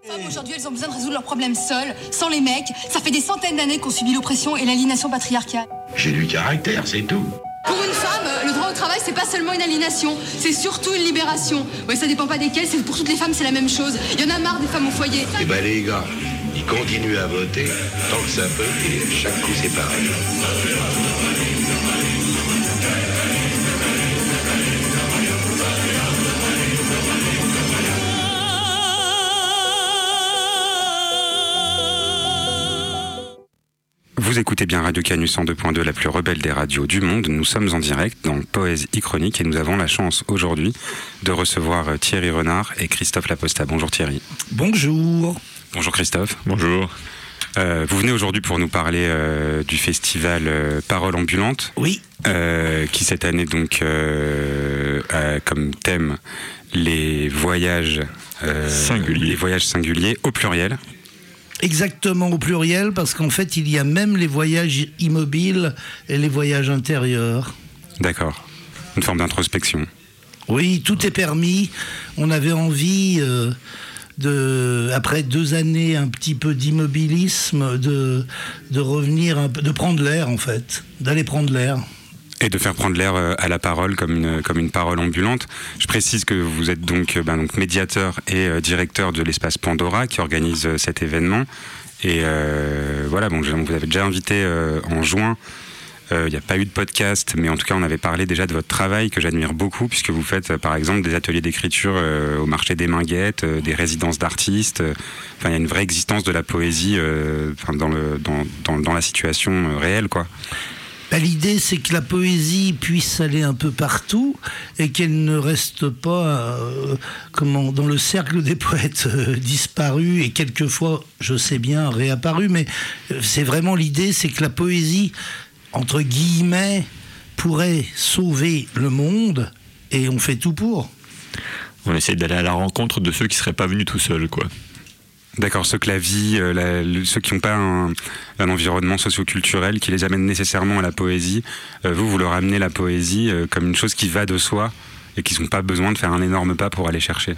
Aujourd'hui, elles ont besoin de résoudre leurs problèmes seules, sans les mecs. Ça fait des centaines d'années qu'on subit l'oppression et l'aliénation patriarcale. J'ai du caractère, c'est tout. Pour une femme, le droit au travail, c'est pas seulement une aliénation, c'est surtout une libération. Ouais, ça dépend pas desquelles, c'est pour toutes les femmes, c'est la même chose. Il y en a marre des femmes au foyer. Eh ben les gars, ils continuent à voter tant que ça peut, et chaque coup c'est pareil. Vous écoutez bien Radio Canus 102.2, la plus rebelle des radios du monde. Nous sommes en direct dans Poésie Chronique et nous avons la chance aujourd'hui de recevoir Thierry Renard et Christophe Laposta. Bonjour Thierry. Bonjour. Bonjour Christophe. Bonjour. Vous venez aujourd'hui pour nous parler du festival Parole Ambulante. Oui. Qui cette année donc a comme thème les voyages singuliers au pluriel. Exactement, au pluriel, parce qu'en fait, il y a même les voyages immobiles et les voyages intérieurs. D'accord. Une forme d'introspection. Oui, tout est permis. On avait envie, après 2 années un petit peu d'immobilisme, de revenir, de prendre l'air, en fait, d'aller prendre l'air. Et de faire prendre l'air à la parole comme une parole ambulante. Je précise que vous êtes donc médiateur et directeur de l'espace Pandora qui organise cet événement. Et voilà, bon, vous avez déjà invité en juin. Il n'y a pas eu de podcast, mais en tout cas, on avait parlé déjà de votre travail que j'admire beaucoup, puisque vous faites par exemple des ateliers d'écriture au marché des Minguettes, des résidences d'artistes. Enfin, il y a une vraie existence de la poésie dans la situation réelle, quoi. L'idée, c'est que la poésie puisse aller un peu partout et qu'elle ne reste pas dans le cercle des poètes disparus et quelquefois, je sais bien, réapparus. Mais c'est vraiment l'idée, c'est que la poésie, entre guillemets, pourrait sauver le monde et on fait tout pour. On essaie d'aller à la rencontre de ceux qui ne seraient pas venus tout seuls, quoi. D'accord, ceux que la vie, ceux qui n'ont pas un environnement socio-culturel qui les amène nécessairement à la poésie, vous leur amenez la poésie comme une chose qui va de soi et qui n'ont pas besoin de faire un énorme pas pour aller chercher.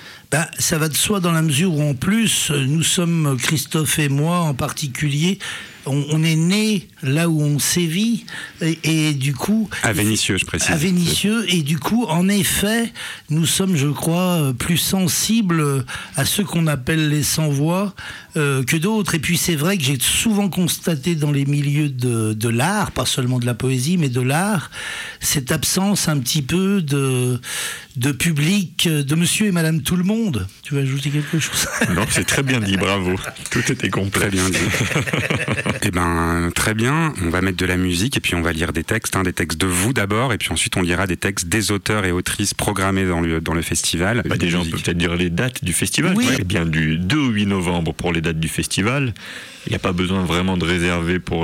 Ça va de soi dans la mesure où en plus, nous sommes, Christophe et moi en particulier, on est né là où on sévit et du coup... À Vénissieux, je précise. À Vénissieux, et du coup, en effet, nous sommes, je crois, plus sensibles à ceux qu'on appelle les sans-voix que d'autres. Et puis c'est vrai que j'ai souvent constaté dans les milieux de l'art, pas seulement de la poésie, mais de l'art, cette absence un petit peu de public, de monsieur et madame tout le monde. Tu veux ajouter quelque chose? Non, c'est très bien dit, bravo. Tout était complet. Très bien dit. Eh ben, très bien. On va mettre de la musique et puis on va lire des textes de vous d'abord, et puis ensuite on lira des textes des auteurs et autrices programmés dans le festival. Déjà, on peut peut-être dire les dates du festival. Oui. Eh bien, du 2 au 8 novembre pour les dates du festival. Il n'y a pas besoin vraiment de réserver pour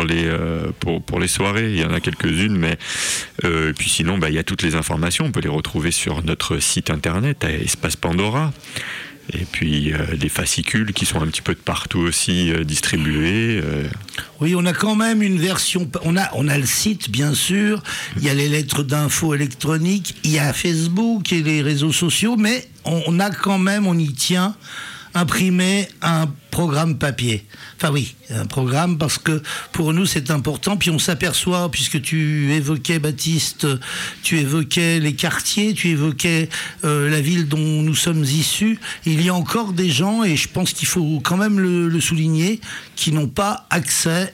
les soirées. Il y en a quelques-unes, mais puis sinon, il y a toutes les informations. On peut les retrouver sur notre site internet, à Espace Pandora. Et puis des fascicules qui sont un petit peu de partout aussi distribués. Oui, on a quand même une version. On a le site, bien sûr. Il y a les lettres d'info électroniques. Il y a Facebook et les réseaux sociaux. Mais on a quand même, on y tient, imprimé un programme papier. Enfin oui, un programme, parce que pour nous c'est important. Puis on s'aperçoit, puisque tu évoquais, Baptiste, tu évoquais les quartiers, tu évoquais la ville dont nous sommes issus, il y a encore des gens, et je pense qu'il faut quand même le souligner, qui n'ont pas accès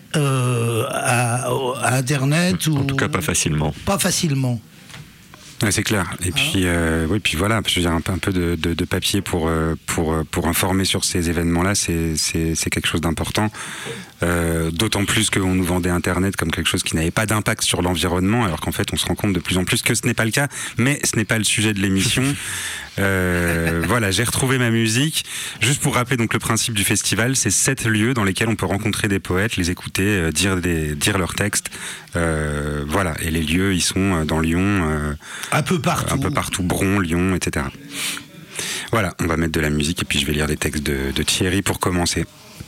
à Internet. En tout cas pas facilement. Pas facilement. Ouais, c'est clair. Et puis, oui, puis voilà, je veux dire, un peu de papier pour informer sur ces événements-là, c'est quelque chose d'important. D'autant plus qu'on nous vendait Internet comme quelque chose qui n'avait pas d'impact sur l'environnement, alors qu'en fait, on se rend compte de plus en plus que ce n'est pas le cas. Mais ce n'est pas le sujet de l'émission. Voilà, j'ai retrouvé ma musique. Juste pour rappeler donc le principe du festival, c'est 7 lieux dans lesquels on peut rencontrer des poètes, les écouter, dire leurs textes. Voilà, et les lieux, ils sont dans Lyon. Un peu partout. Bron, Lyon, etc. Voilà, on va mettre de la musique et puis je vais lire des textes de Thierry pour commencer.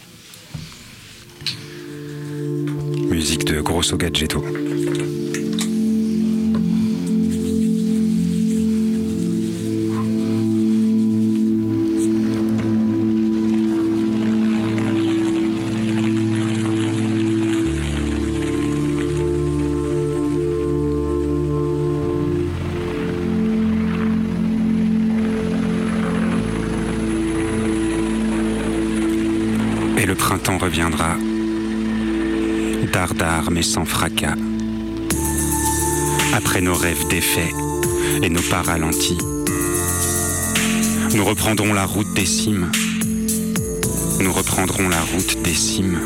Musique de Grosso Gadgetto. Le printemps reviendra, dardard mais sans fracas. Après nos rêves défaits et nos pas ralentis, nous reprendrons la route des cimes. Nous reprendrons la route des cimes.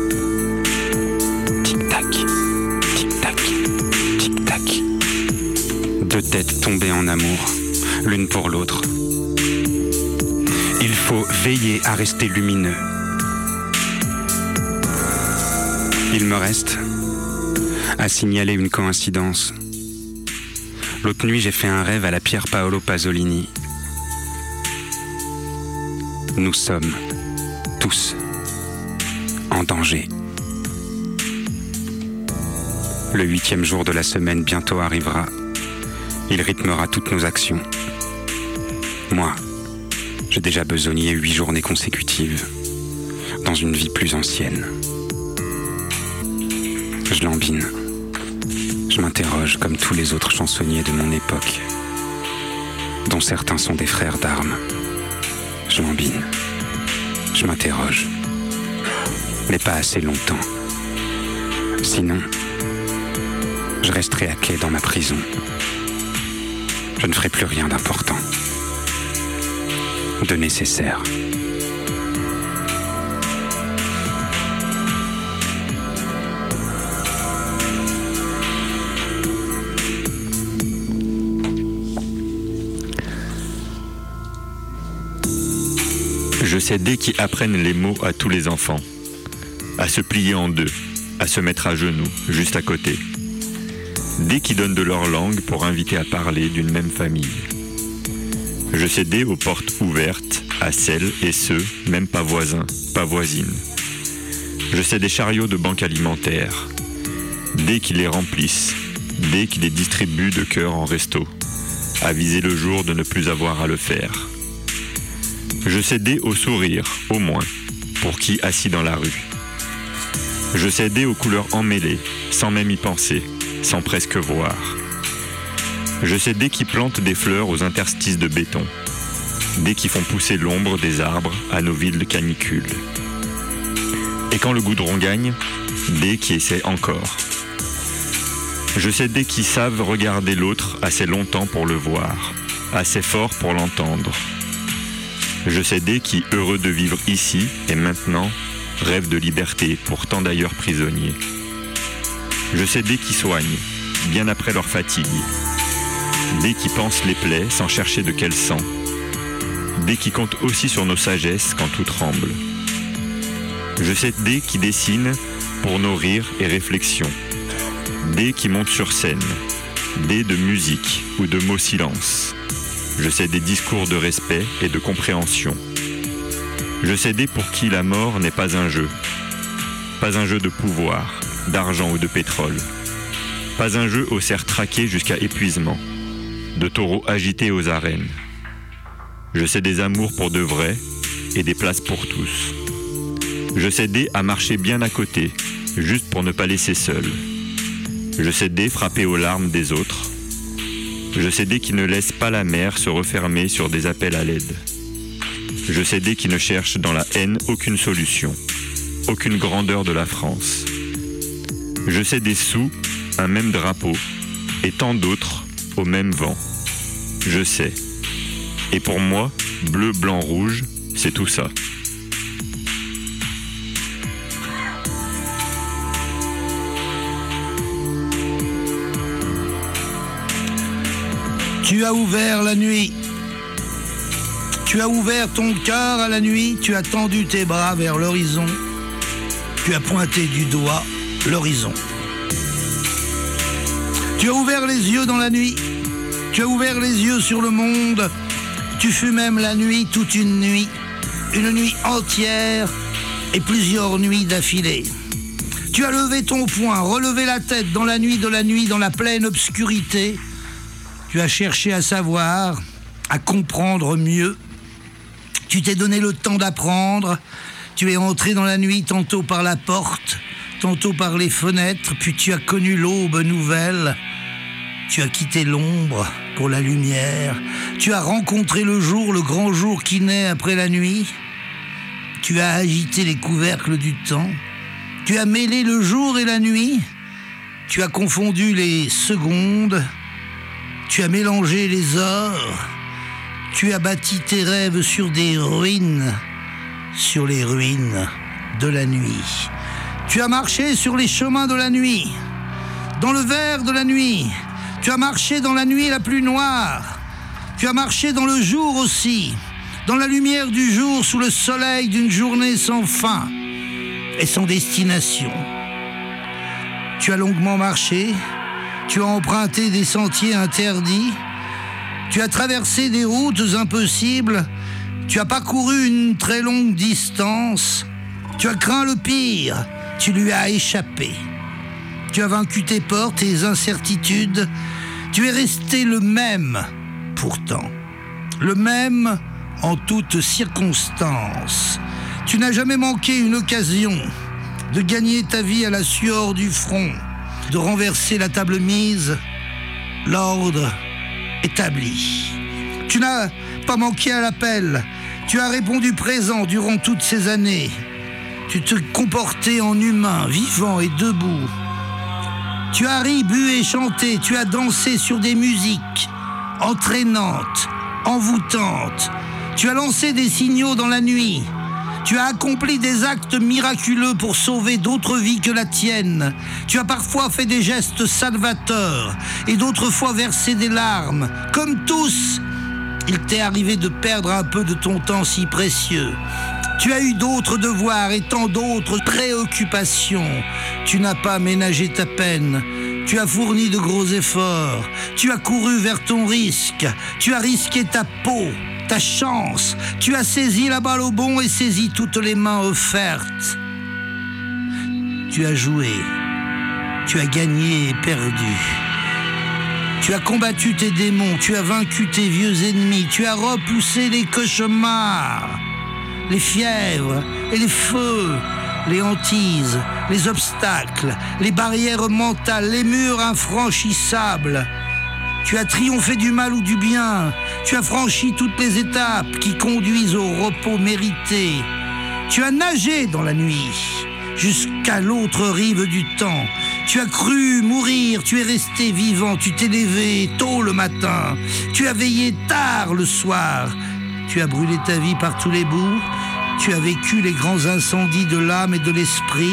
Tic-tac, tic-tac, tic-tac. Deux têtes tombées en amour, l'une pour l'autre. Il faut veiller à rester lumineux. Il me reste à signaler une coïncidence. L'autre nuit, j'ai fait un rêve à la Pier Paolo Pasolini. Nous sommes tous en danger. Le 8e jour de la semaine bientôt arrivera. Il rythmera toutes nos actions. Moi, j'ai déjà besogné 8 journées consécutives dans une vie plus ancienne. Je lambine. Je m'interroge comme tous les autres chansonniers de mon époque, dont certains sont des frères d'armes. Je lambine. Je m'interroge. Mais pas assez longtemps. Sinon, je resterai à quai dans ma prison. Je ne ferai plus rien d'important, de nécessaire. Je sais dès qui apprennent les mots à tous les enfants, à se plier en deux, à se mettre à genoux, juste à côté. Dès qui donnent de leur langue pour inviter à parler d'une même famille. Je sais dès aux portes ouvertes, à celles et ceux, même pas voisins, pas voisines. Je sais des chariots de banque alimentaire, dès qu'ils les remplissent, dès qu'ils les distribuent de cœur en resto, aviser le jour de ne plus avoir à le faire. Je cédais au sourire, au moins, pour qui assis dans la rue. Je cédais aux couleurs emmêlées, sans même y penser, sans presque voir. Je cédais qui plantent des fleurs aux interstices de béton, dès qui font pousser l'ombre des arbres à nos villes de canicule. Et quand le goudron gagne, dès qui essaient encore. Je cédais qui savent regarder l'autre assez longtemps pour le voir, assez fort pour l'entendre. Je sais des qui, heureux de vivre ici et maintenant, rêvent de liberté, pourtant d'ailleurs prisonniers. Je sais des qui soignent, bien après leur fatigue. Des qui pensent les plaies sans chercher de quel sang. Des qui comptent aussi sur nos sagesses quand tout tremble. Je sais des qui dessinent pour nos rires et réflexions. Des qui montent sur scène. Des de musique ou de mots silence. Je sais des discours de respect et de compréhension. Je sais des pour qui la mort n'est pas un jeu. Pas un jeu de pouvoir, d'argent ou de pétrole. Pas un jeu aux cerfs traqués jusqu'à épuisement, de taureaux agités aux arènes. Je sais des amours pour de vrai et des places pour tous. Je sais des à marcher bien à côté, juste pour ne pas laisser seul. Je sais des frappés aux larmes des autres. Je sais des qui ne laissent pas la mer se refermer sur des appels à l'aide. Je sais des qui ne cherchent dans la haine aucune solution, aucune grandeur de la France. Je sais des sous, un même drapeau, et tant d'autres au même vent. Je sais. Et pour moi, bleu, blanc, rouge, c'est tout ça. Tu as ouvert la nuit. Tu as ouvert ton cœur à la nuit. Tu as tendu tes bras vers l'horizon. Tu as pointé du doigt l'horizon. Tu as ouvert les yeux dans la nuit. Tu as ouvert les yeux sur le monde. Tu fus même la nuit, toute une nuit entière et plusieurs nuits d'affilée. Tu as levé ton poing, relevé la tête dans la nuit de la nuit, dans la pleine obscurité. Tu as cherché à savoir, à comprendre mieux. Tu t'es donné le temps d'apprendre. Tu es entré dans la nuit tantôt par la porte, tantôt par les fenêtres, puis tu as connu l'aube nouvelle. Tu as quitté l'ombre pour la lumière. Tu as rencontré le jour, le grand jour qui naît après la nuit. Tu as agité les couvercles du temps. Tu as mêlé le jour et la nuit. Tu as confondu les secondes. Tu as mélangé les heures. Tu as bâti tes rêves sur des ruines, sur les ruines de la nuit. Tu as marché sur les chemins de la nuit, dans le verre de la nuit. Tu as marché dans la nuit la plus noire. Tu as marché dans le jour aussi, dans la lumière du jour, sous le soleil d'une journée sans fin et sans destination. Tu as longuement marché, tu as emprunté des sentiers interdits, tu as traversé des routes impossibles, tu as parcouru une très longue distance, tu as craint le pire, tu lui as échappé. Tu as vaincu tes peurs, tes incertitudes, tu es resté le même pourtant, le même en toutes circonstances. Tu n'as jamais manqué une occasion de gagner ta vie à la sueur du front, de renverser la table mise, l'ordre établi. Tu n'as pas manqué à l'appel, tu as répondu présent durant toutes ces années. Tu te comportais en humain, vivant et debout. Tu as ri, bu et chanté, tu as dansé sur des musiques entraînantes, envoûtantes. Tu as lancé des signaux dans la nuit. Tu as accompli des actes miraculeux pour sauver d'autres vies que la tienne. Tu as parfois fait des gestes salvateurs et d'autres fois versé des larmes. Comme tous, il t'est arrivé de perdre un peu de ton temps si précieux. Tu as eu d'autres devoirs et tant d'autres préoccupations. Tu n'as pas ménagé ta peine. Tu as fourni de gros efforts. Tu as couru vers ton risque. Tu as risqué ta peau, ta chance. Tu as saisi la balle au bond et saisi toutes les mains offertes. Tu as joué. Tu as gagné et perdu. Tu as combattu tes démons. Tu as vaincu tes vieux ennemis. Tu as repoussé les cauchemars, les fièvres et les feux, les hantises, les obstacles, les barrières mentales, les murs infranchissables. Tu as triomphé du mal ou du bien. Tu as franchi toutes les étapes qui conduisent au repos mérité. Tu as nagé dans la nuit jusqu'à l'autre rive du temps. Tu as cru mourir, tu es resté vivant. Tu t'es levé tôt le matin. Tu as veillé tard le soir. Tu as brûlé ta vie par tous les bouts. Tu as vécu les grands incendies de l'âme et de l'esprit.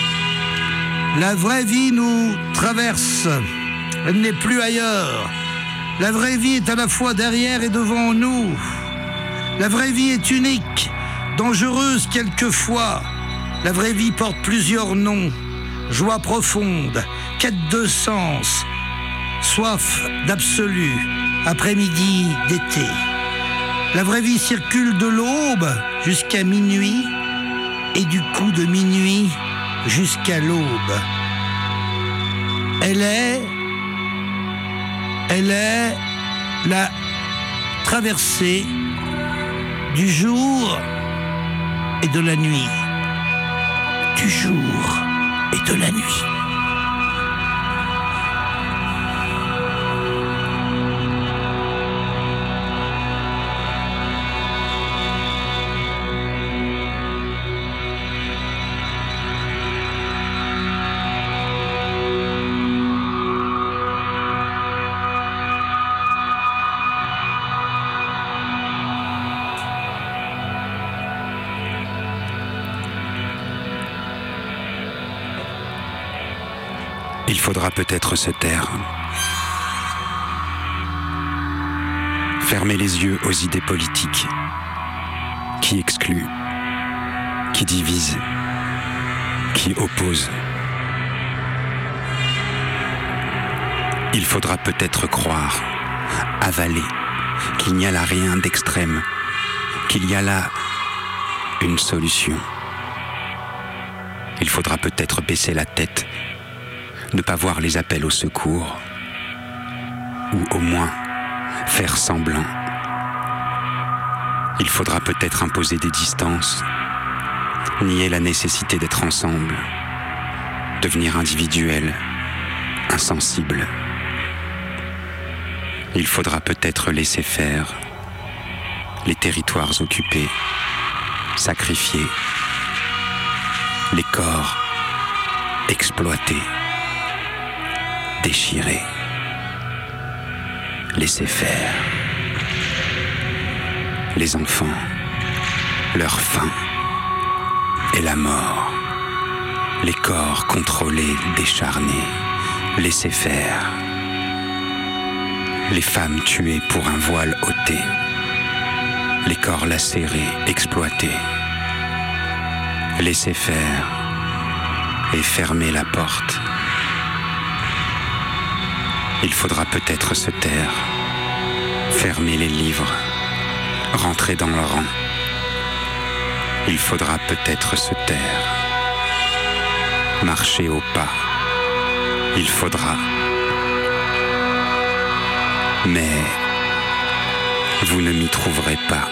La vraie vie nous traverse. Elle n'est plus ailleurs. La vraie vie est à la fois derrière et devant nous. La vraie vie est unique, dangereuse quelquefois. La vraie vie porte plusieurs noms. Joie profonde, quête de sens, soif d'absolu, après-midi d'été. La vraie vie circule de l'aube jusqu'à minuit et du coup de minuit jusqu'à l'aube. Elle est la traversée du jour et de la nuit. Du jour et de la nuit. Il faudra peut-être se taire. Fermer les yeux aux idées politiques qui excluent, qui divisent, qui opposent. Il faudra peut-être croire, avaler, qu'il n'y a là rien d'extrême, qu'il y a là une solution. Il faudra peut-être baisser la tête, ne pas voir les appels au secours, ou au moins faire semblant. Il faudra peut-être imposer des distances, nier la nécessité d'être ensemble, devenir individuel, insensible. Il faudra peut-être laisser faire les territoires occupés, sacrifiés, les corps exploités, déchirés, laissés faire, les enfants, leur faim et la mort, les corps contrôlés, décharnés, laissés faire, les femmes tuées pour un voile ôté, les corps lacérés, exploités, laissés faire et fermer la porte. Il faudra peut-être se taire, fermer les livres, rentrer dans le rang. Il faudra peut-être se taire, marcher au pas. Il faudra. Mais vous ne m'y trouverez pas.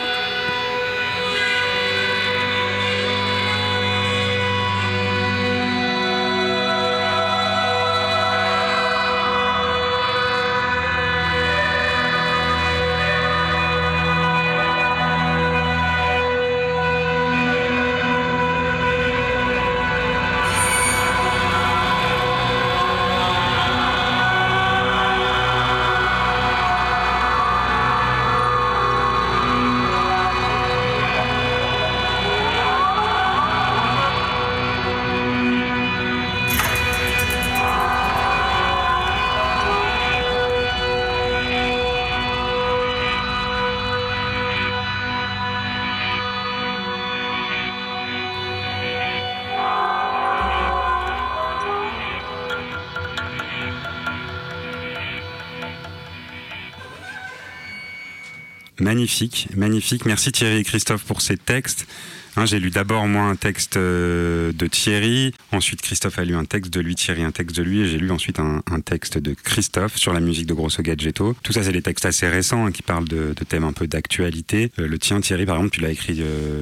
Magnifique, magnifique. Merci Thierry et Christophe pour ces textes. J'ai lu d'abord moi un texte de Thierry, ensuite Christophe a lu un texte de lui, Thierry un texte de lui, et j'ai lu ensuite un texte de Christophe sur la musique de Grosso Gadgetto. Tout ça c'est des textes assez récents qui parlent de thèmes un peu d'actualité. Le tien Thierry par exemple, tu l'as écrit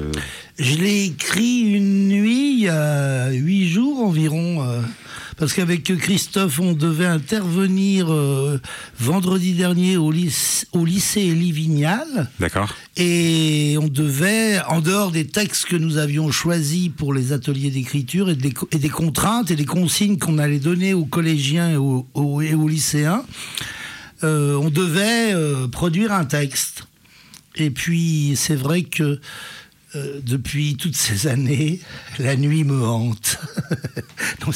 Je l'ai écrit une nuit, il y a 8 jours environ, parce qu'avec Christophe on devait intervenir vendredi dernier au lycée Élie Vignal. D'accord. Et on devait, en dehors des textes que nous avions choisis pour les ateliers d'écriture et des contraintes et des consignes qu'on allait donner aux collégiens et aux lycéens, on devait produire un texte. Et puis c'est vrai que depuis toutes ces années, la nuit me hante. Donc,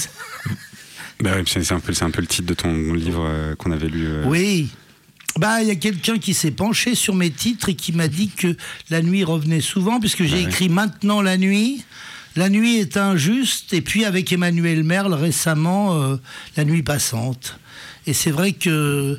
bah oui, c'est un peu le titre de ton livre qu'on avait lu. Oui. Il y a quelqu'un qui s'est penché sur mes titres et qui m'a dit que la nuit revenait souvent, puisque j'ai écrit Maintenant la nuit est injuste, et puis avec Emmanuel Merle récemment, La nuit passante. Et c'est vrai que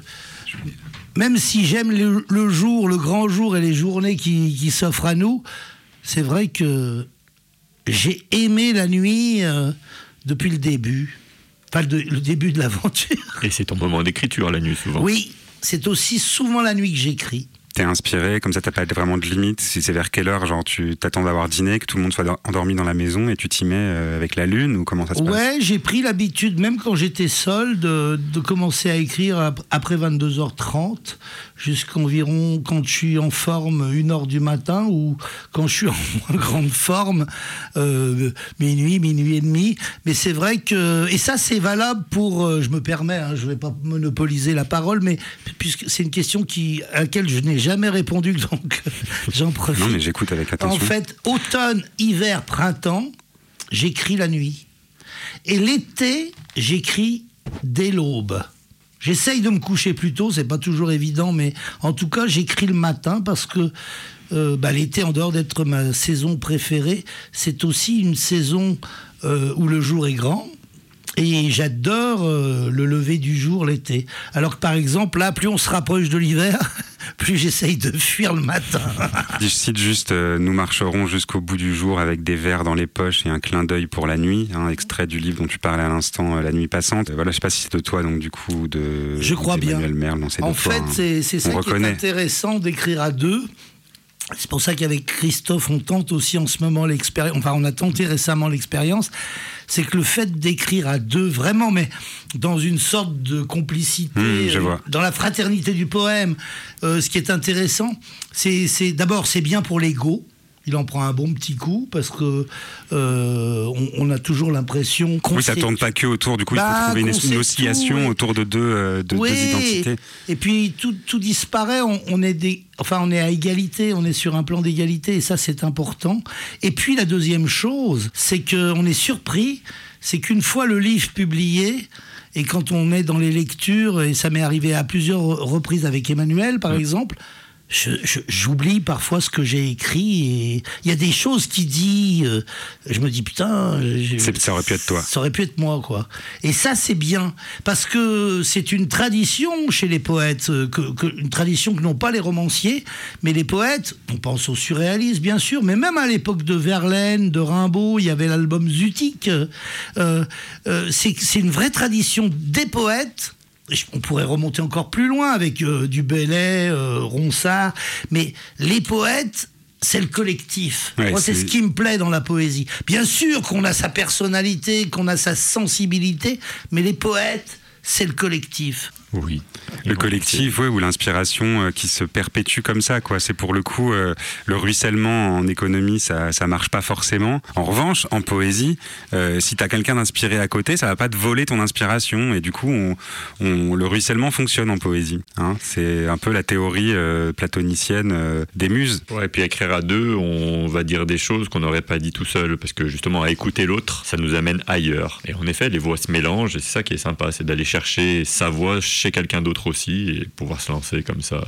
même si j'aime le jour, le grand jour et les journées qui s'offrent à nous, c'est vrai que j'ai aimé la nuit depuis le début. Enfin, le début de l'aventure. Et c'est ton moment d'écriture la nuit souvent. Oui. C'est aussi souvent la nuit que j'écris. T'es inspiré, comme ça t'as pas vraiment de limite. Si c'est vers quelle heure, genre tu t'attends d'avoir dîné, que tout le monde soit endormi dans la maison et tu t'y mets avec la lune, ou comment ça se passe ? Ouais, j'ai pris l'habitude, même quand j'étais seul, de commencer à écrire après 22h30, jusqu'environ quand je suis en forme 1h du matin, ou quand je suis en moins grande forme, minuit et demi. Mais c'est vrai que, et ça c'est valable pour, je me permets, je vais pas monopoliser la parole, mais puisque c'est une question à laquelle je n'ai jamais répondu, donc j'en profite. Non mais j'écoute avec attention. En fait, automne, hiver, printemps, j'écris la nuit. Et l'été, j'écris dès l'aube. J'essaye de me coucher plus tôt, c'est pas toujours évident, mais en tout cas, j'écris le matin parce que l'été, en dehors d'être ma saison préférée, c'est aussi une saison où le jour est grand. Et j'adore le lever du jour l'été. Alors que par exemple, là, plus on se rapproche de l'hiver, plus j'essaye de fuir le matin. Je cite juste Nous marcherons jusqu'au bout du jour avec des verres dans les poches et un clin d'œil pour la nuit, extrait du livre dont tu parlais à l'instant, La nuit passante. Voilà, je sais pas si c'est de toi, donc du coup, je crois bien. Merle, non, c'est en de toi, fait, c'est ça qui est intéressant d'écrire à deux. C'est pour ça qu'avec Christophe, on tente aussi en ce moment l'expérience. Enfin, on a tenté récemment l'expérience. C'est que le fait d'écrire à deux, vraiment, mais dans une sorte de complicité, dans la fraternité du poème, ce qui est intéressant, c'est d'abord, c'est bien pour l'ego. il en prend un bon petit coup parce que on a toujours l'impression qu'on ça tourne pas que autour. Du coup, il faut trouver une oscillation autour de deux identités. Et puis tout disparaît. On est à égalité. On est sur un plan d'égalité et ça c'est important. Et puis la deuxième chose, c'est qu'on est surpris, c'est qu'une fois le livre publié. Et quand on est dans les lectures, et ça m'est arrivé à plusieurs reprises avec Emmanuel, par exemple, j'oublie parfois ce que j'ai écrit. Et il y a des choses qu'il dit, je me dis putain... ça aurait pu être toi. Ça aurait pu être moi, quoi. Et ça, c'est bien. Parce que c'est une tradition chez les poètes, une tradition que n'ont pas les romanciers, mais les poètes, on pense aux surréalistes, bien sûr, mais même à l'époque de Verlaine, de Rimbaud, il y avait l'album Zutique. C'est une vraie tradition des poètes. On pourrait remonter encore plus loin avec du Bellay, Ronsard, mais les poètes, c'est le collectif. Moi, c'est ce qui me plaît dans la poésie. Bien sûr qu'on a sa personnalité, qu'on a sa sensibilité, mais les poètes, c'est le collectif. Oui. Le collectif, ou l'inspiration qui se perpétue comme ça, quoi. C'est pour le coup, le ruissellement en économie, ça marche pas forcément. En revanche, en poésie, si t'as quelqu'un d'inspiré à côté, ça va pas te voler ton inspiration. Et du coup, le ruissellement fonctionne en poésie. Hein. C'est un peu la théorie platonicienne des muses. Ouais, et puis écrire à deux, on va dire des choses qu'on n'aurait pas dit tout seul, parce que justement, à écouter l'autre, ça nous amène ailleurs. Et en effet, les voix se mélangent, et c'est ça qui est sympa, c'est d'aller chercher sa voix chez quelqu'un d'autre aussi et pouvoir se lancer comme ça.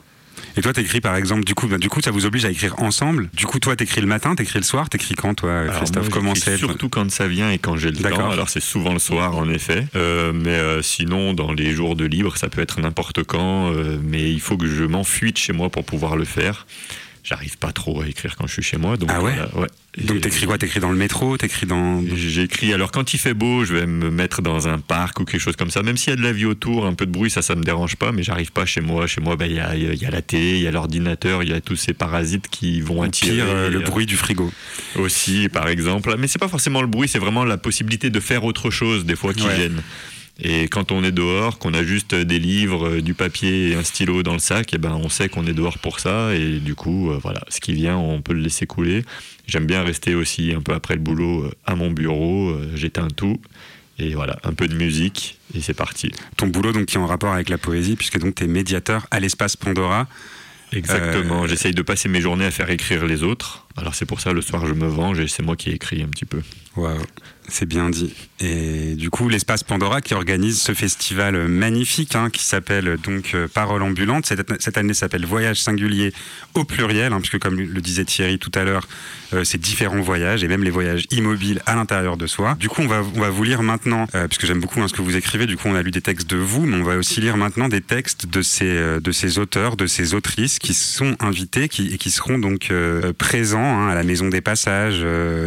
Et toi, t'écris par exemple, du coup, ça vous oblige à écrire ensemble. Du coup, toi, t'écris le matin, t'écris le soir, t'écris quand, toi, Christophe? Comment c'est? Surtout quand ça vient et quand j'ai le temps. Alors, c'est souvent le soir, en effet. Mais sinon, dans les jours de libre, ça peut être n'importe quand. Mais il faut que je m'enfuis de chez moi pour pouvoir le faire. J'arrive pas trop à écrire quand je suis chez moi. Donc, ouais. Ouais. Donc t'écris quoi? T'écris dans le métro? T'écris dans... J'écris, alors quand il fait beau, je vais me mettre dans un parc ou quelque chose comme ça. Même s'il y a de la vie autour, un peu de bruit, ça me dérange pas, mais j'arrive pas chez moi. Chez moi, il y a la télé, il y a l'ordinateur, il y a tous ces parasites qui vont attirer. Pire, le bruit du frigo. Aussi, par exemple. Mais c'est pas forcément le bruit, c'est vraiment la possibilité de faire autre chose, des fois, qui gêne. Et quand on est dehors, qu'on a juste des livres, du papier et un stylo dans le sac, et ben on sait qu'on est dehors pour ça. Et du coup, voilà, ce qui vient, on peut le laisser couler. J'aime bien rester aussi un peu après le boulot à mon bureau. J'éteins tout. Et voilà, un peu de musique et c'est parti. Ton boulot donc qui est en rapport avec la poésie, puisque donc tu es médiateur à l'espace Pandora. Exactement, j'essaye de passer mes journées à faire écrire les autres. Alors c'est pour ça, le soir je me venge et c'est moi qui écris un petit peu. Waouh, c'est bien dit. Et du coup, l'espace Pandora qui organise ce festival magnifique qui s'appelle donc Parole ambulante. Cette année s'appelle Voyage singulier au pluriel, puisque comme le disait Thierry tout à l'heure, c'est différents voyages et même les voyages immobiles à l'intérieur de soi. Du coup, on va vous lire maintenant, puisque j'aime beaucoup ce que vous écrivez. Du coup, on a lu des textes de vous, mais on va aussi lire maintenant des textes de ces auteurs, de ces autrices qui sont invités et qui seront donc présents à la Maison des Passages,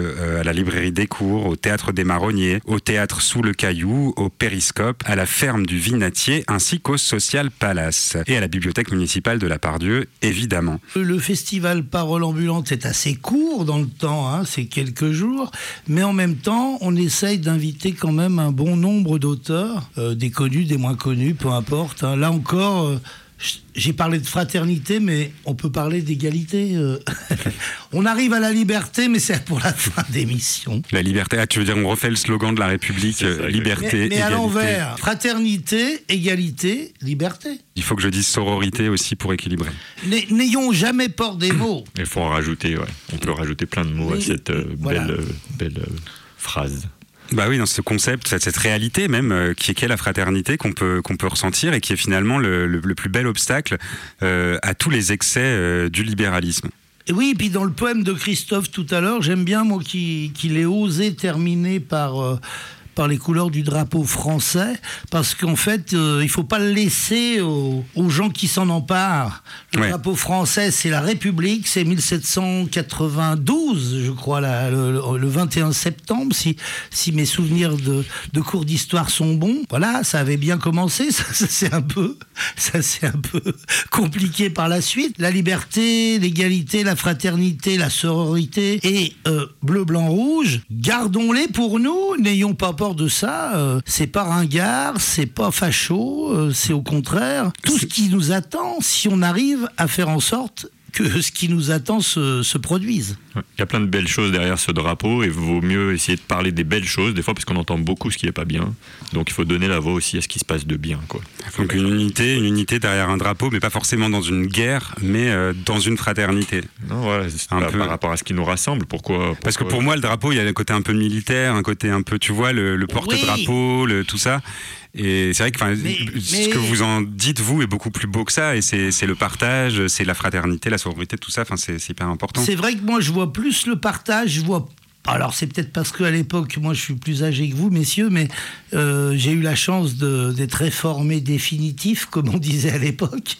à la Librairie des Cours, au Théâtre des Marronniers, au Théâtre Sous le Caillou, au Périscope, à la Ferme du Vinatier, ainsi qu'au Social Palace et à la Bibliothèque municipale de la Part-Dieu, évidemment. Le festival Parole ambulante est assez court dans le temps, c'est quelques jours, mais en même temps, on essaye d'inviter quand même un bon nombre d'auteurs, des connus, des moins connus, peu importe. Là encore... J'ai parlé de fraternité, mais on peut parler d'égalité. On arrive à la liberté, mais c'est pour la fin d'émission. La liberté, tu veux dire, on refait le slogan de la République, liberté, mais égalité. à l'envers, fraternité, égalité, liberté. Il faut que je dise sororité aussi pour équilibrer. N'ayons jamais peur des mots. Il faut en rajouter, on peut rajouter plein de mots à cette belle phrase. Bah oui, dans ce concept, cette réalité même, qui est la fraternité qu'on peut ressentir et qui est finalement le plus bel obstacle à tous les excès du libéralisme. Et oui, et puis dans le poème de Christophe tout à l'heure, j'aime bien moi qu'il ait osé terminer par les couleurs du drapeau français, parce qu'en fait, il faut pas le laisser aux gens qui s'en emparent. Le drapeau français, c'est la République, c'est 1792, je crois, le 21 septembre, si mes souvenirs de cours d'histoire sont bons. Voilà, ça avait bien commencé, ça c'est un peu compliqué par la suite. La liberté, l'égalité, la fraternité, la sororité et bleu, blanc, rouge, gardons-les pour nous, n'ayons pas peur de ça, c'est pas ringard, c'est pas facho, c'est au contraire tout ce qui nous attend si on arrive à faire en sorte que ce qui nous attend se produise. Il y a plein de belles choses derrière ce drapeau et il vaut mieux essayer de parler des belles choses des fois parce qu'on entend beaucoup ce qui n'est pas bien. Donc il faut donner la voix aussi à ce qui se passe de bien, quoi. Donc une unité derrière un drapeau, mais pas forcément dans une guerre, mais dans une fraternité. Non, voilà, c'est par rapport à ce qui nous rassemble. Pourquoi Parce que pour moi, le drapeau, il y a un côté un peu militaire, un côté un peu, tu vois, le porte-drapeau, tout ça. Et c'est vrai que ce que vous en dites, vous, est beaucoup plus beau que ça. Et c'est le partage, c'est la fraternité, la sororité, tout ça. Enfin, c'est hyper important. C'est vrai que moi, je vois plus le partage. Je vois. Alors, c'est peut-être parce qu'à l'époque, moi, je suis plus âgé que vous, messieurs, mais j'ai eu la chance d'être réformé définitif, comme on disait à l'époque.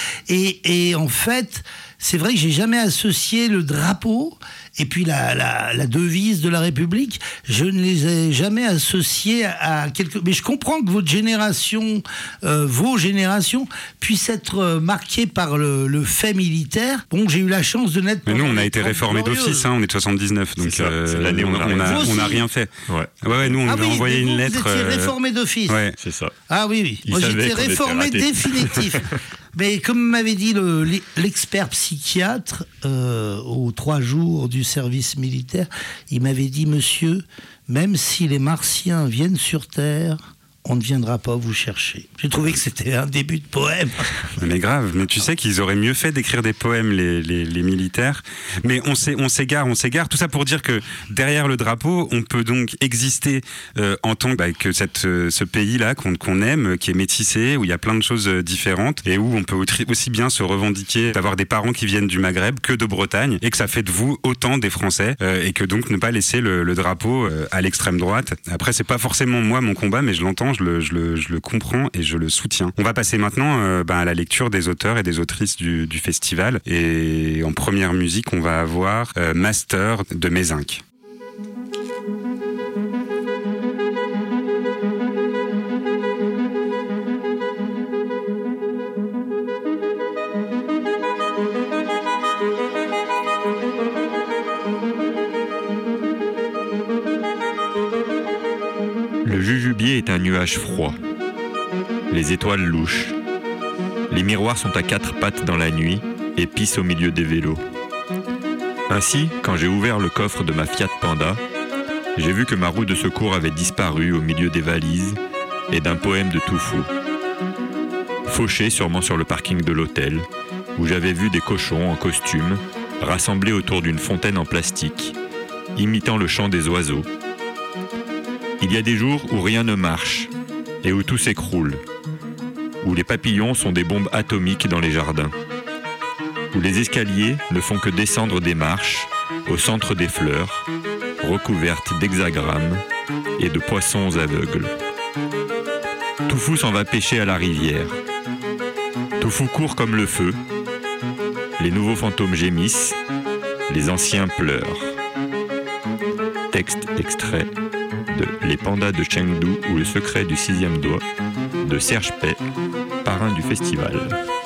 Et en fait, c'est vrai que j'ai jamais associé le drapeau et puis la devise de la République, je ne les ai jamais associés à quelque... Mais je comprends que votre génération, vos générations, puissent être marquées par le fait militaire. Bon, j'ai eu la chance de naître... Mais nous, on a été réformés d'office, hein, on est de 79, donc c'est l'année où on n'a rien fait. Ouais, nous, on nous a envoyé une lettre... Vous étiez réformés d'office. Ouais. C'est ça. Ah oui. Moi, j'étais réformé définitif. Mais comme m'avait dit l'expert psychiatre aux 3 jours du service militaire, il m'avait dit, monsieur, même si les Martiens viennent sur Terre, on ne viendra pas vous chercher. J'ai trouvé que c'était un début de poème. Mais grave, mais tu sais qu'ils auraient mieux fait d'écrire des poèmes, les militaires. Mais on s'égare. Tout ça pour dire que derrière le drapeau, on peut donc exister en tant que ce pays-là qu'on aime, qui est métissé, où il y a plein de choses différentes, et où on peut aussi bien se revendiquer d'avoir des parents qui viennent du Maghreb que de Bretagne, et que ça fait de vous autant des Français, et que donc ne pas laisser le drapeau à l'extrême droite. Après, c'est pas forcément moi mon combat, mais je l'entends, je le comprends et je le soutiens. On va passer maintenant à la lecture des auteurs et des autrices du festival. Et en première musique, on va avoir Master de Mézinc. Le jujubier est un nuage froid. Les étoiles louches. Les miroirs sont à 4 pattes dans la nuit et pissent au milieu des vélos. Ainsi, quand j'ai ouvert le coffre de ma Fiat Panda, j'ai vu que ma roue de secours avait disparu au milieu des valises et d'un poème de Toufou. Fauché sûrement sur le parking de l'hôtel, où j'avais vu des cochons en costume rassemblés autour d'une fontaine en plastique, imitant le chant des oiseaux. Il y a des jours où rien ne marche et où tout s'écroule, où les papillons sont des bombes atomiques dans les jardins, où les escaliers ne font que descendre des marches au centre des fleurs, recouvertes d'hexagrammes et de poissons aveugles. Toufou s'en va pêcher à la rivière. Toufou court comme le feu. Les nouveaux fantômes gémissent, les anciens pleurent. Texte extrait de Les pandas de Chengdu ou le secret du 6e doigt de Serge Pay, parrain du festival.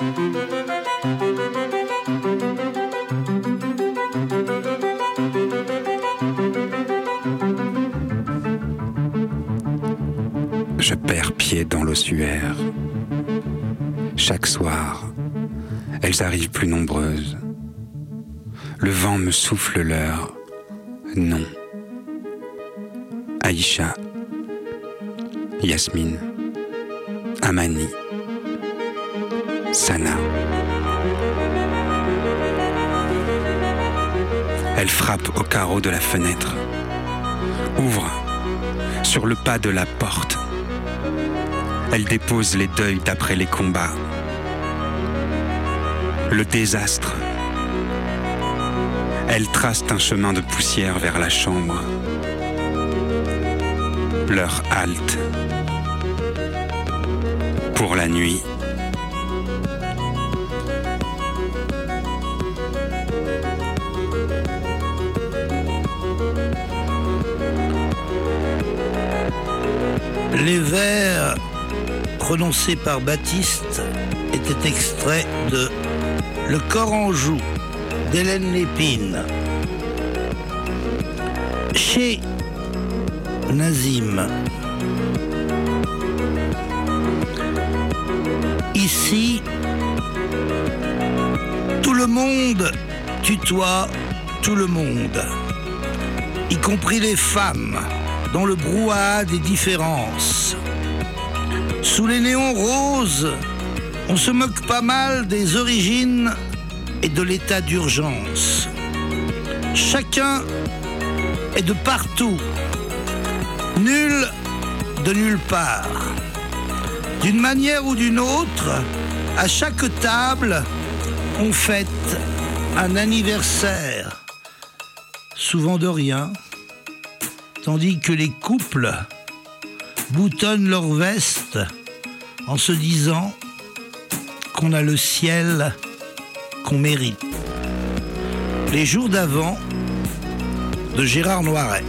Je perds pied dans l'ossuaire. Chaque soir, elles arrivent plus nombreuses. Le vent me souffle leur nom. Aïcha, Yasmine, Amani, Sana. Elle frappe au carreau de la fenêtre, ouvre sur le pas de la porte. Elle dépose les deuils d'après les combats, le désastre. Elle trace un chemin de poussière vers la chambre. Leur halte pour la nuit. Les vers prononcés par Baptiste étaient extraits de Le corps en joue d'Hélène Lépine. Chez Nazim. Ici, tout le monde tutoie tout le monde, y compris les femmes, dans le brouhaha des différences. Sous les néons roses, on se moque pas mal des origines et de l'état d'urgence. Chacun est de partout, nul de nulle part. D'une manière ou d'une autre, à chaque table, on fête un anniversaire, souvent de rien, tandis que les couples boutonnent leurs vestes en se disant qu'on a le ciel qu'on mérite. Les jours d'avant, de Gérard Noiret.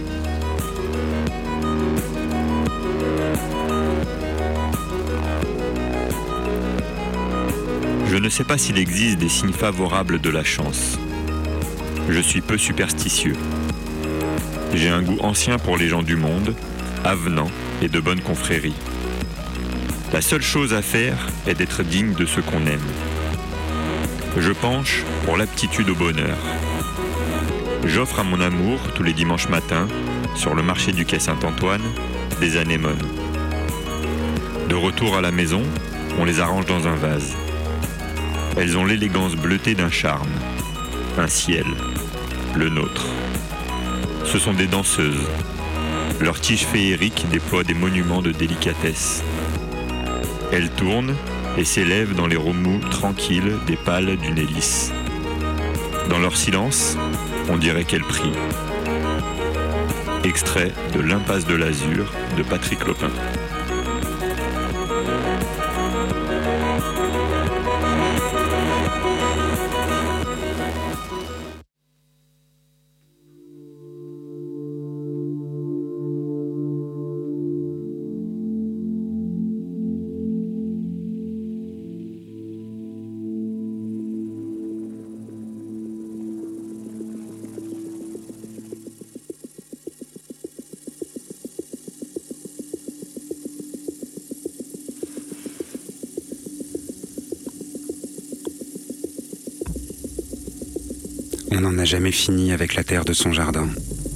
Je ne sais pas s'il existe des signes favorables de la chance. Je suis peu superstitieux. J'ai un goût ancien pour les gens du monde, avenant et de bonne confrérie. La seule chose à faire est d'être digne de ce qu'on aime. Je penche pour l'aptitude au bonheur. J'offre à mon amour, tous les dimanches matins, sur le marché du quai Saint-Antoine, des anémones. De retour à la maison, on les arrange dans un vase. Elles ont l'élégance bleutée d'un charme, un ciel, le nôtre. Ce sont des danseuses. Leurs tiges féeriques déploient des monuments de délicatesse. Elles tournent et s'élèvent dans les remous tranquilles des pales d'une hélice. Dans leur silence, on dirait qu'elles prient. Extrait de l'Impasse de l'Azur de Patrick Lopin. On n'en a jamais fini avec la terre de son jardin.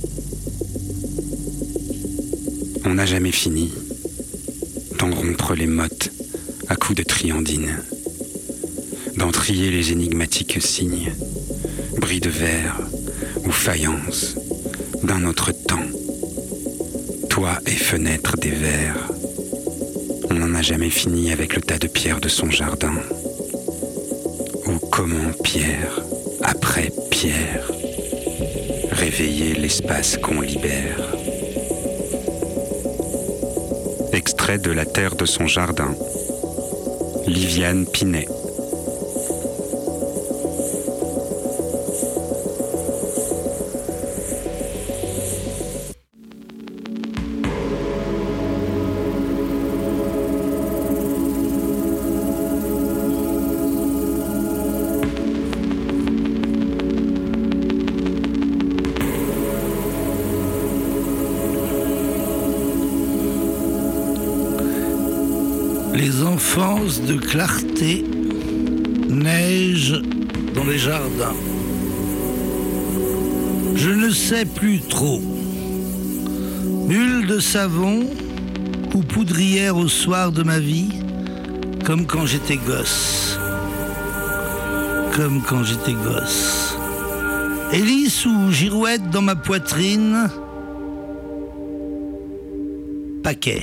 On n'a jamais fini d'en rompre les mottes à coups de triandine, d'en trier les énigmatiques signes, bris de verre ou faïence d'un autre temps, toits et fenêtres des verres. On n'en a jamais fini avec le tas de pierres de son jardin, ou comment pierre après pierre, réveiller l'espace qu'on libère. Extrait de La terre de son jardin, Liviane Pinet. Les enfances de clarté neigent dans les jardins. Je ne sais plus trop. Bulle de savon ou poudrière au soir de ma vie, comme quand j'étais gosse. Comme quand j'étais gosse. Hélice ou girouette dans ma poitrine, paquet.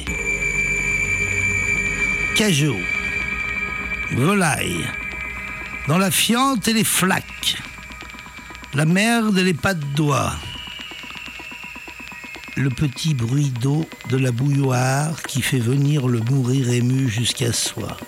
Cajot, volaille, dans la fiente et les flaques, la merde et les pas de doigts, le petit bruit d'eau de la bouilloire qui fait venir le mourir ému jusqu'à soi.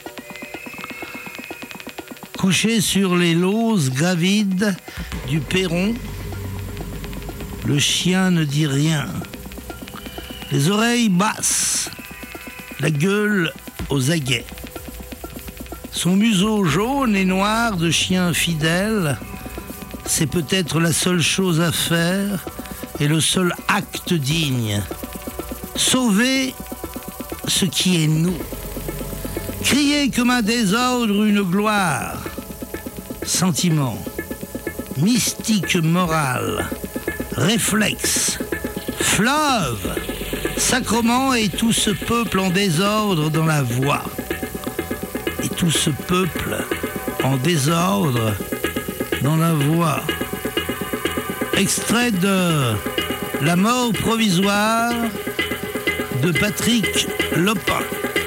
Couché sur les lauses gravides du perron, le chien ne dit rien, les oreilles basses, la gueule aux aguets. Son museau jaune et noir de chien fidèle, c'est peut-être la seule chose à faire et le seul acte digne. Sauver ce qui est nous. Crier comme un désordre une gloire. Sentiment. mystique morale, réflexe, fleuve, sacrement et tout ce peuple en désordre dans la voie. Et tout ce peuple en désordre dans la voie. Extrait de La mort provisoire de Patrick Lopin.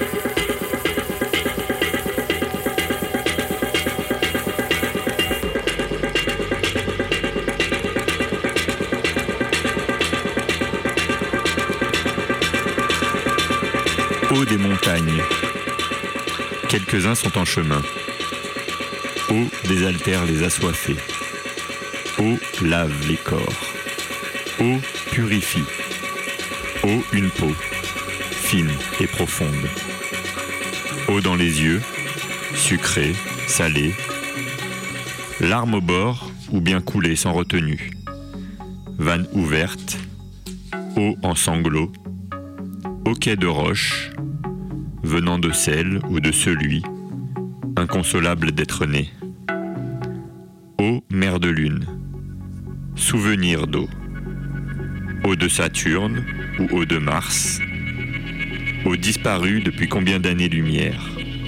Eau des montagnes. Quelques-uns sont en chemin. Eau désaltère les assoiffés. Eau lave les corps. Eau purifie. Eau une peau, fine et profonde. Eau dans les yeux, sucrée, salée. Larmes au bord ou bien coulée sans retenue. Vanne ouverte. Eau en sanglots. Hoquet de roche, venant de celle ou de celui, inconsolable d'être né. Eau mer de lune, souvenir d'eau. Eau de Saturne ou eau de Mars. Eau disparue depuis combien d'années-lumière.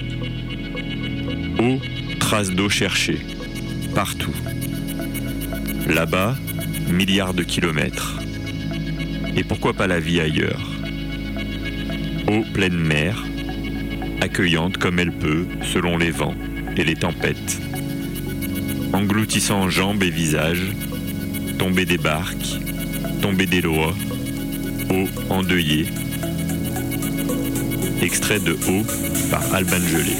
Eau, trace d'eau cherchée, partout. Là-bas, milliards de kilomètres. Et pourquoi pas la vie ailleurs? Eau pleine mer, accueillante comme elle peut, selon les vents et les tempêtes. Engloutissant jambes et visages, tombée des barques, tombée des lois, eau endeuillée. Extrait de Eau par Alban Gelé.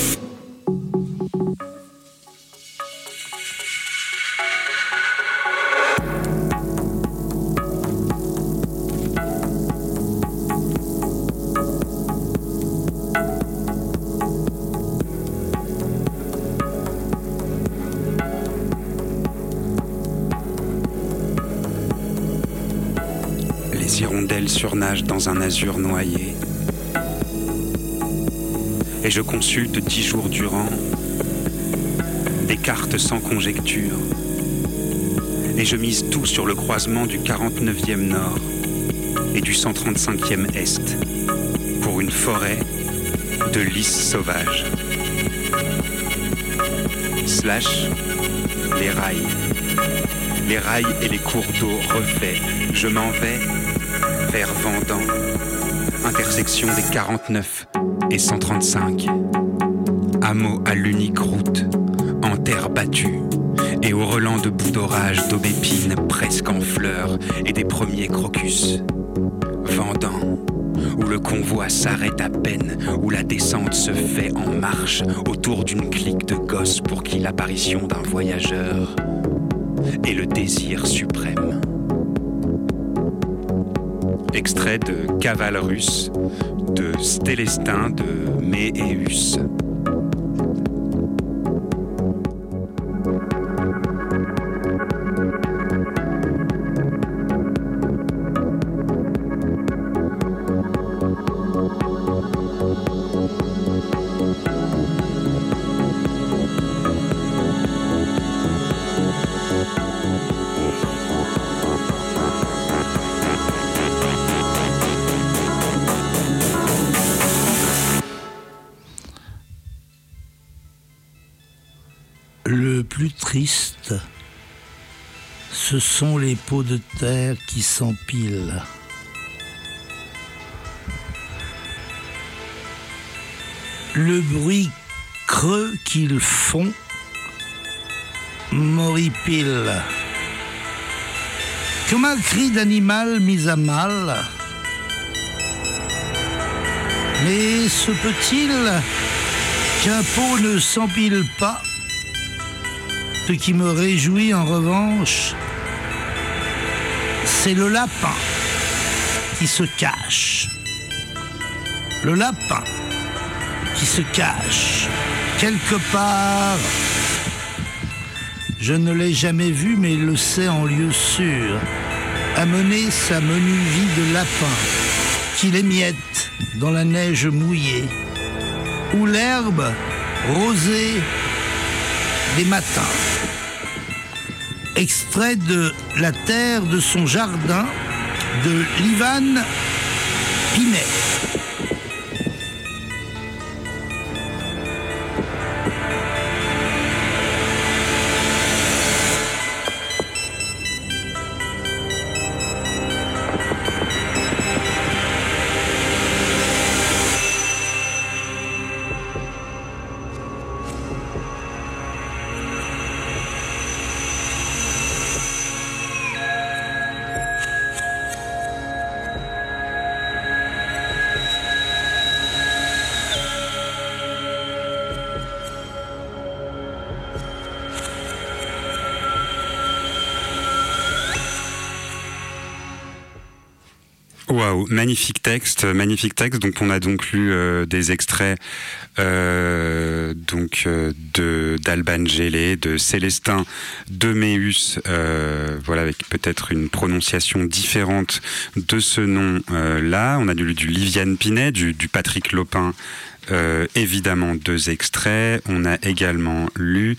Les hirondelles surnagent dans un azur noyé. Et je consulte 10 jours durant des cartes sans conjecture. Et je mise tout sur le croisement du 49e nord et du 135e est pour une forêt de lys sauvages. Slash les rails. Les rails et les cours d'eau refaits. Je m'en vais vers Vendan, intersection des 49 et 135. Hameau à l'unique route, en terre battue, et au relent de bouts d'orage, d'aubépines presque en fleurs, et des premiers crocus. Vendan, où le convoi s'arrête à peine, où la descente se fait en marche, autour d'une clique de gosses pour qui l'apparition d'un voyageur est le désir suprême. Extrait de Cavale russe de Stélestin de Méhéus. Le plus triste, ce sont les pots de terre qui s'empilent. Le bruit creux qu'ils font m'horripile. Comme un cri d'animal mis à mal. Mais se peut-il qu'un pot ne s'empile pas? Ce qui me réjouit en revanche, c'est le lapin qui se cache. Le lapin qui se cache quelque part. Je ne l'ai jamais vu, mais il le sait en lieu sûr. A mener sa menue vie de lapin, qu'il émiette dans la neige mouillée, ou l'herbe rosée des matins. extrait de La terre de son jardin de Livan Pinet. Waouh, magnifique texte, magnifique texte. Donc on a donc lu des extraits d'Alban Gélé, de Célestin Deméus, voilà, avec peut-être une prononciation différente de ce nom-là. On a lu du Livan Pinet, du Patrick Lopin, évidemment 2 extraits. On a également lu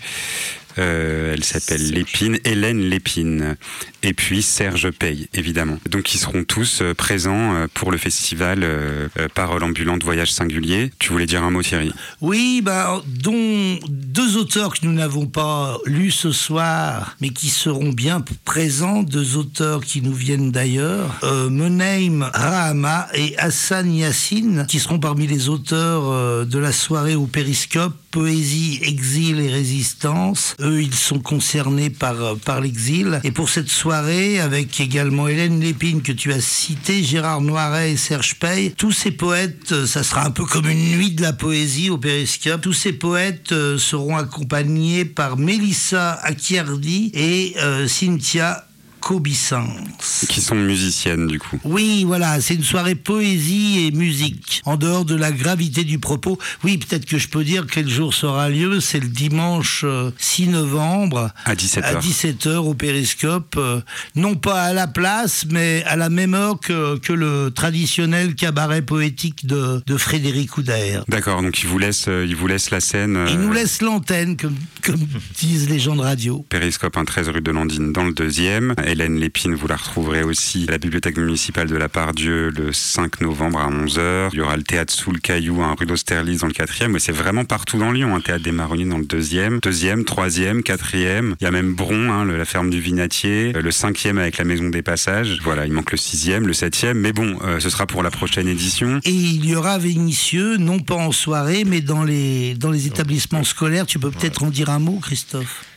elle s'appelle Lépine, Hélène Lépine, et puis Serge Paye, évidemment. Donc ils seront tous présents pour le festival Parole ambulante, voyage singulier. Tu voulais dire un mot, Thierry? Oui, dont 2 auteurs que nous n'avons pas lus ce soir, mais qui seront bien présents, 2 auteurs qui nous viennent d'ailleurs, Moneim Rahama et Hassan Yassine, qui seront parmi les auteurs de la soirée au Périscope, Poésie, exil et résistance. Eux, ils sont concernés par l'exil. Et pour cette soirée, avec également Hélène Lépine que tu as citée, Gérard Noiret et Serge Paye, tous ces poètes, ça sera un peu comme une nuit de la poésie au Périscope, tous ces poètes seront accompagnés par Mélissa Acchiardi et Cynthia Cobissance. Qui sont musiciennes, du coup. Oui, voilà, c'est une soirée poésie et musique. En dehors de la gravité du propos, oui, peut-être que je peux dire quel jour ça aura lieu. C'est le dimanche 6 novembre. À 17h. À 17h au Périscope. Non pas à la place, mais à la même heure que le traditionnel cabaret poétique de Frédéric Oudaer. D'accord, donc il vous laisse la scène. Il nous laisse l'antenne, comme disent les gens de radio. Périscope, 13 rue de Landine, dans le 2e. Hélène Lépine, vous la retrouverez aussi à la bibliothèque municipale de la Part-Dieu le 5 novembre à 11h. Il y aura le théâtre sous le Caillou, rue d'Austerlitz dans le 4e. Mais c'est vraiment partout dans Lyon. Théâtre des Marronniers dans le 2e, 3e, 4e. Il y a même Bron, la ferme du Vinatier. Le 5e avec la maison des Passages. Voilà, il manque le 6e, le 7e. Mais bon, ce sera pour la prochaine édition. Et il y aura Vénitieux, non pas en soirée, mais dans les établissements scolaires. Tu peux peut-être en dire un mot, Christophe?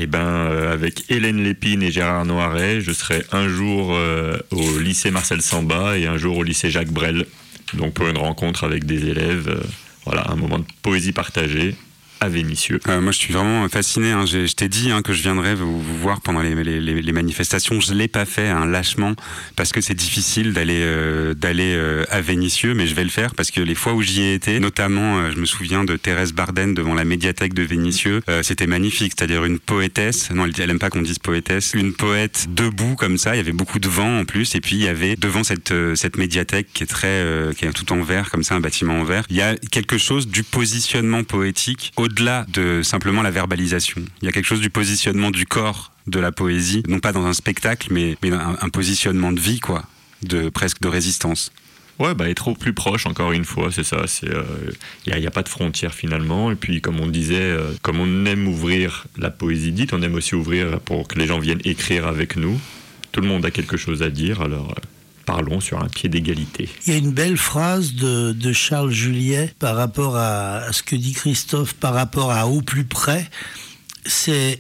Avec Hélène Lépine et Gérard Noiret, je serai un jour au lycée Marcel Samba et un jour au lycée Jacques Brel. Donc pour une rencontre avec des élèves, voilà, un moment de poésie partagée à Vénissieux. Moi je suis vraiment fasciné, je t'ai dit que je viendrais vous voir pendant les manifestations. Je ne l'ai pas fait lâchement parce que c'est difficile d'aller à Vénissieux, mais je vais le faire parce que les fois où j'y ai été, notamment je me souviens de Thérèse Barden devant la médiathèque de Vénissieux, c'était magnifique, c'est-à-dire une poétesse, non elle aime pas qu'on dise poétesse, une poète debout comme ça, il y avait beaucoup de vent en plus, et puis il y avait devant cette médiathèque qui est tout en verre comme ça, un bâtiment en verre, il y a quelque chose du positionnement poétique au-delà de simplement la verbalisation. Il y a quelque chose du positionnement du corps de la poésie, non pas dans un spectacle, mais un positionnement de vie, quoi, presque de résistance. Ouais, être au plus proche, encore une fois, c'est ça. Il n'y a pas de frontière finalement. Et puis, comme on disait, comme on aime ouvrir la poésie dite, on aime aussi ouvrir pour que les gens viennent écrire avec nous. Tout le monde a quelque chose à dire, alors parlons sur un pied d'égalité. Il y a une belle phrase de Charles Juliet par rapport à ce que dit Christophe, par rapport à au plus près. C'est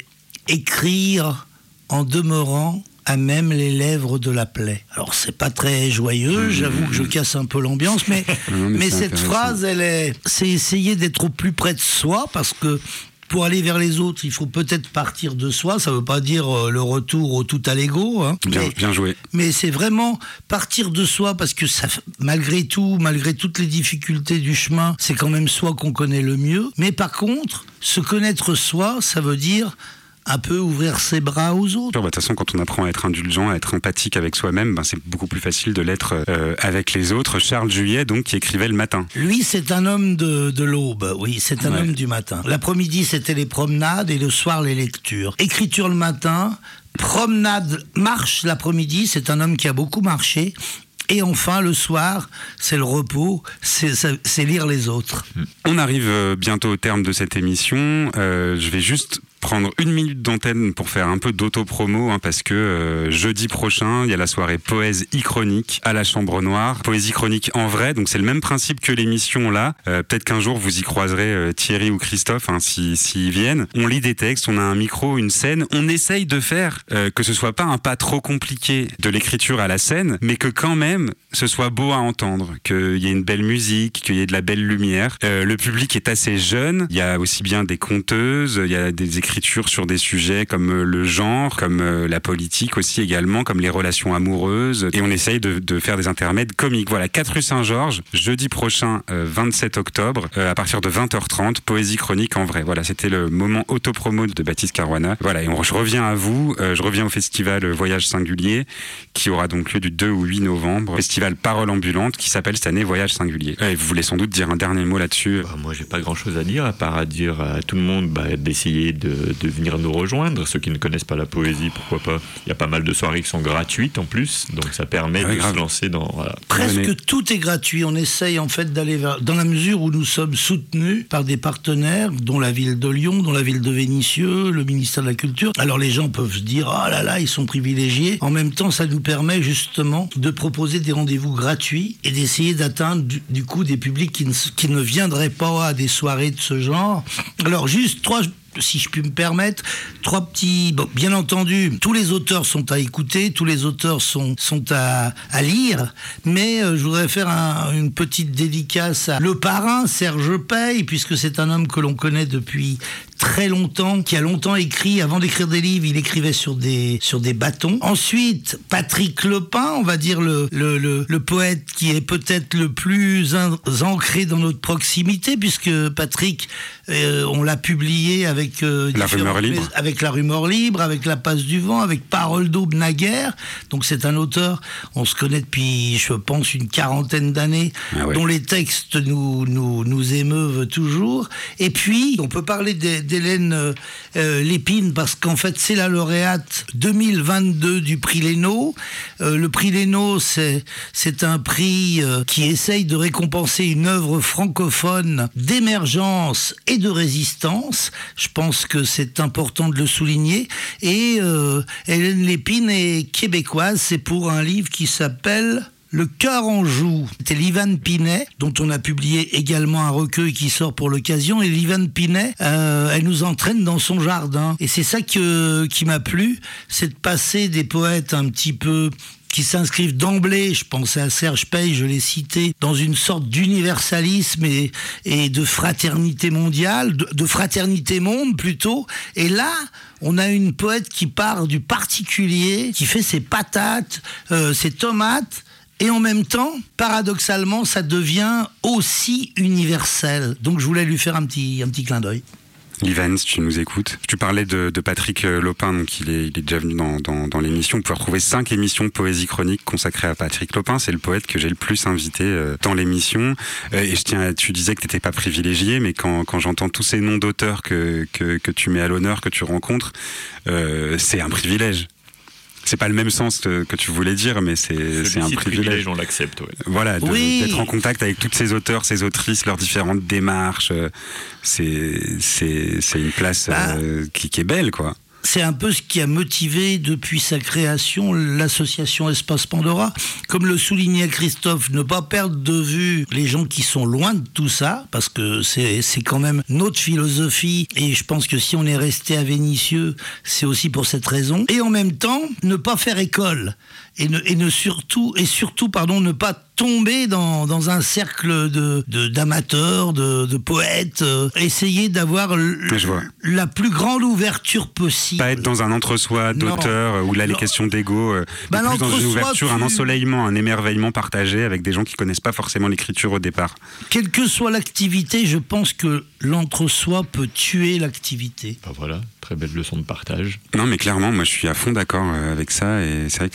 écrire en demeurant à même les lèvres de la plaie. Alors c'est pas très joyeux, j'avoue que je casse un peu l'ambiance, mais cette phrase, c'est essayer d'être au plus près de soi, parce que pour aller vers les autres, il faut peut-être partir de soi. Ça ne veut pas dire le retour au tout à l'ego. Bien joué. Mais c'est vraiment partir de soi, parce que ça, malgré tout, malgré toutes les difficultés du chemin, c'est quand même soi qu'on connaît le mieux. Mais par contre, se connaître soi, ça veut dire un peu ouvrir ses bras aux autres. De toute façon, quand on apprend à être indulgent, à être empathique avec soi-même, c'est beaucoup plus facile de l'être avec les autres. Charles Juliet, donc, qui écrivait le matin. Lui, c'est un homme de l'aube. Oui, c'est un homme du matin. L'après-midi, c'était les promenades et le soir, les lectures. Écriture le matin, Promenade, marche l'après-midi, c'est un homme qui a beaucoup marché. Et enfin, le soir, c'est le repos, c'est lire les autres. On arrive bientôt au terme de cette émission. Je vais juste prendre 1 minute d'antenne pour faire un peu d'auto-promo, parce que jeudi prochain, il y a la soirée Poésie Chronique à la Chambre Noire. Poésie Chronique en vrai, donc c'est le même principe que l'émission là. Peut-être qu'un jour vous y croiserez Thierry ou Christophe, s'ils viennent. On lit des textes, on a un micro, une scène. On essaye de faire que ce soit pas un pas trop compliqué de l'écriture à la scène, mais que quand même ce soit beau à entendre, qu'il y ait une belle musique, qu'il y ait de la belle lumière. Le public est assez jeune. Il y a aussi bien des conteuses, il y a des écritures sur des sujets comme le genre, comme la politique aussi également, comme les relations amoureuses. Et on essaye de faire des intermèdes comiques. Voilà, 4 rue Saint-Georges, jeudi prochain, 27 octobre, à partir de 20h30, Poésie Chronique en vrai. Voilà, c'était le moment autopromo de Baptiste Caruana. Voilà, et je reviens à vous, je reviens au festival Voyage Singulier, qui aura donc lieu du 2 au 8 novembre. Festival Parole Ambulante, qui s'appelle cette année Voyage Singulier. Et vous voulez sans doute dire un dernier mot là-dessus. Moi, j'ai pas grand-chose à dire, à part à dire à tout le monde d'essayer de venir nous rejoindre. Ceux qui ne connaissent pas la poésie, pourquoi pas. Il y a pas mal de soirées qui sont gratuites en plus, donc ça permet de se lancer dans... Voilà. Presque tout est gratuit. On essaye en fait d'aller dans la mesure où nous sommes soutenus par des partenaires, dont la ville de Lyon, dont la ville de Vénissieux, le ministère de la Culture. Alors les gens peuvent se dire, oh là là, ils sont privilégiés. En même temps, ça nous permet justement de proposer des rendez-vous gratuits et d'essayer d'atteindre du coup des publics qui ne viendraient pas à des soirées de ce genre. Alors juste 3... si je puis me permettre, 3 petits... Bon, bien entendu, tous les auteurs sont à écouter, tous les auteurs sont à lire, mais je voudrais faire une petite dédicace à le parrain, Serge Pey, puisque c'est un homme que l'on connaît depuis très longtemps, qui a longtemps écrit, avant d'écrire des livres, il écrivait sur des bâtons. Ensuite, Patrick Lepin, on va dire le poète qui est peut-être le plus ancré dans notre proximité, puisque Patrick, on l'a publié avec La Rumeur Libre, avec La Rumeur Libre, avec La Passe du Vent, avec Parole d'Aube naguère. Donc c'est un auteur, on se connaît depuis, je pense, une 40aine d'années, dont les textes nous émeuvent toujours. Et puis, on peut parler d'Hélène Lépine, parce qu'en fait, c'est la lauréate 2022 du prix Lénaud. Le prix Lénaud, c'est un prix qui essaye de récompenser une œuvre francophone d'émergence et de résistance. Je pense que c'est important de le souligner. Et Hélène Lépine est québécoise. C'est pour un livre qui s'appelle Le cœur en joue. C'était Livan Pinet, dont on a publié également un recueil qui sort pour l'occasion. Et Livan Pinet, elle nous entraîne dans son jardin. Et c'est ça qui m'a plu, c'est de passer des poètes un petit peu qui s'inscrivent d'emblée, je pensais à Serge Pey, je l'ai cité, dans une sorte d'universalisme et de fraternité mondiale, de fraternité monde plutôt. Et là, on a une poète qui part du particulier, qui fait ses patates, ses tomates, et en même temps, paradoxalement, ça devient aussi universel. Donc je voulais lui faire un petit clin d'œil. Livan, si tu nous écoutes. Tu parlais de Patrick Lopin, donc il est déjà venu dans l'émission. Vous pouvez retrouver 5 émissions de Poésie Chronique consacrées à Patrick Lopin. C'est le poète que j'ai le plus invité dans l'émission. Et tu disais que tu n'étais pas privilégié, mais quand j'entends tous ces noms d'auteurs que tu mets à l'honneur, que tu rencontres, c'est un privilège. C'est pas le même sens que tu voulais dire, mais c'est un privilège. On l'accepte, ouais. Voilà, d'être en contact avec tous ces auteurs, ces autrices, leurs différentes démarches. C'est une place qui est belle, quoi. C'est un peu ce qui a motivé depuis sa création l'association Espace Pandora. Comme le soulignait Christophe, ne pas perdre de vue les gens qui sont loin de tout ça, parce que c'est quand même notre philosophie, et je pense que si on est resté à Vénissieux, c'est aussi pour cette raison. Et en même temps, ne pas faire école, et surtout, ne pas tomber dans un cercle d'amateurs, de poètes, essayer d'avoir la plus grande ouverture possible. Pas être dans un entre-soi d'auteur où là les questions d'ego, plus dans une ouverture, un ensoleillement, un émerveillement partagé avec des gens qui connaissent pas forcément l'écriture au départ. Quelle que soit l'activité, je pense que l'entre-soi peut tuer l'activité. Voilà, très belle leçon de partage. Non mais clairement, moi je suis à fond d'accord avec ça, et c'est vrai que ce que j'essaye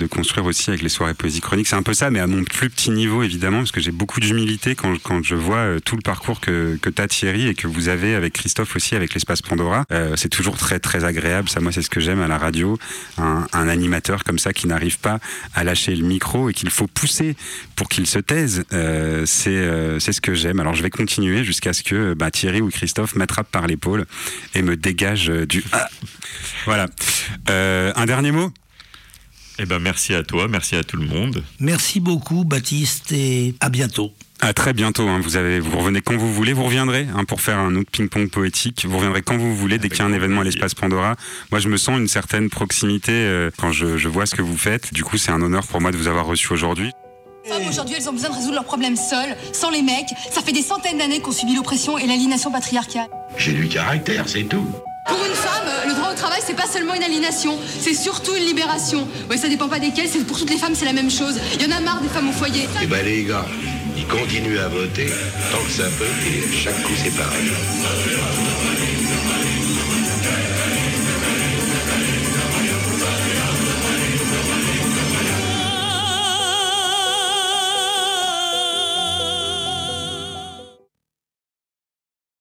de construire aussi avec les soirées Poésie Chronique. C'est un peu ça, mais à mon plus petit niveau, évidemment, parce que j'ai beaucoup d'humilité quand je vois tout le parcours que t'as, Thierry, et que vous avez avec Christophe aussi, avec l'Espace Pandora. C'est toujours très, très agréable. Ça, moi, c'est ce que j'aime à la radio. Un animateur comme ça qui n'arrive pas à lâcher le micro et qu'il faut pousser pour qu'il se taise. C'est ce que j'aime. Alors, je vais continuer jusqu'à ce que Thierry ou Christophe m'attrape par l'épaule et me dégage du... Voilà. Un dernier mot ? Eh ben, merci à toi, merci à tout le monde. Merci beaucoup, Baptiste, et à bientôt. À très bientôt. Vous revenez quand vous voulez. Vous reviendrez pour faire un autre ping-pong poétique. Vous reviendrez quand vous voulez, dès qu'il y a un événement à l'Espace Pandora. Moi, je me sens une certaine proximité quand je vois ce que vous faites. Du coup, c'est un honneur pour moi de vous avoir reçu aujourd'hui. Les femmes, aujourd'hui, elles ont besoin de résoudre leurs problèmes seules, sans les mecs. Ça fait des centaines d'années qu'on subit l'oppression et l'aliénation patriarcale. J'ai du caractère, c'est tout. Pour une femme, le droit au travail, c'est pas seulement une aliénation, c'est surtout une libération. Ouais, ça dépend pas desquelles, c'est pour toutes les femmes, c'est la même chose. Il y en a marre des femmes au foyer. Eh ben les gars, ils continuent à voter tant que ça peut, et chaque coup c'est pareil.